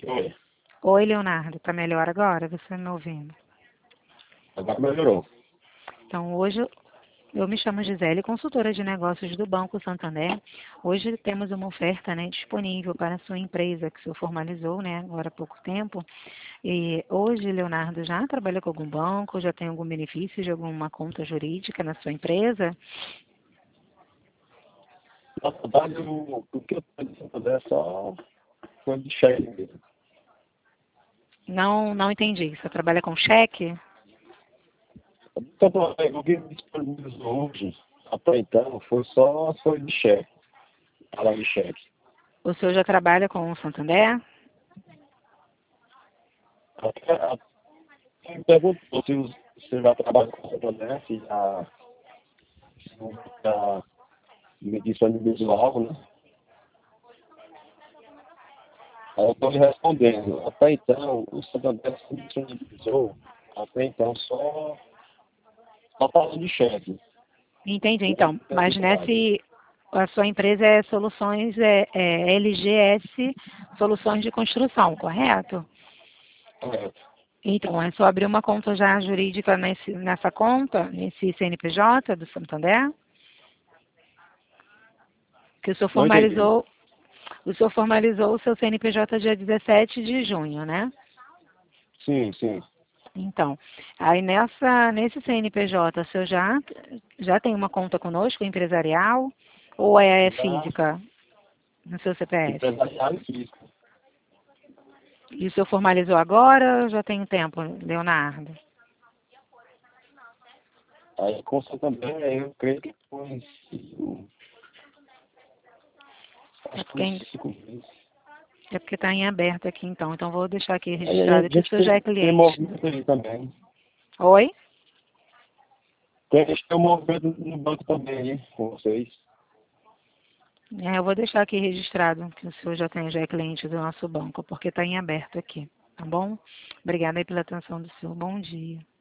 Oi. Oi, Leonardo. Tá melhor agora? Você me ouvindo? Agora melhorou. Então, hoje eu me chamo Gisele, consultora de negócios do Banco Santander. Hoje temos uma oferta, né, disponível para a sua empresa, que o senhor formalizou, né, agora há pouco tempo. E hoje, Leonardo, já trabalha com algum banco? Já tem algum benefício de alguma conta jurídica na sua empresa? Na verdade, o que eu estou fazer é só coisa de cheque mesmo. Não entendi. Você trabalha com cheque? Então, o que me disponibilizou hoje, até então, foi só as coisas de cheque. Falar de cheque. O senhor já trabalha com o Santander? Até me perguntou se você já trabalha com o Santander, se já me disponibilizou algo, né? Aí eu estou lhe respondendo. Até então, o Santander se disponibilizou, até então, só falando de cheque. Entendi, então. Mas a sua empresa é Soluções, LGS Soluções de Construção, correto? Correto. Então, é só abrir uma conta já jurídica nessa conta, nesse CNPJ do Santander, que Não entendi. o senhor formalizou o seu CNPJ dia 17 de junho, né? Sim, sim. Então, aí nesse CNPJ, o senhor já tem uma conta conosco, empresarial, ou é Já física no seu CPF? empresarial e físico. E o senhor formalizou agora ou já tem um tempo, Leonardo? Aí com o também, eu creio que foi É acho que porque, uns 5 meses. é porque está em aberto aqui, então. Então, vou deixar aqui Aí a registrado que o gente senhor já é tem cliente. movimento aí também. Oi? A gente tem um movimento no banco também aí, com vocês. É, eu vou deixar aqui registrado que o senhor já é cliente do nosso banco, porque está em aberto aqui, tá bom? Obrigada aí pela atenção do senhor. Bom dia.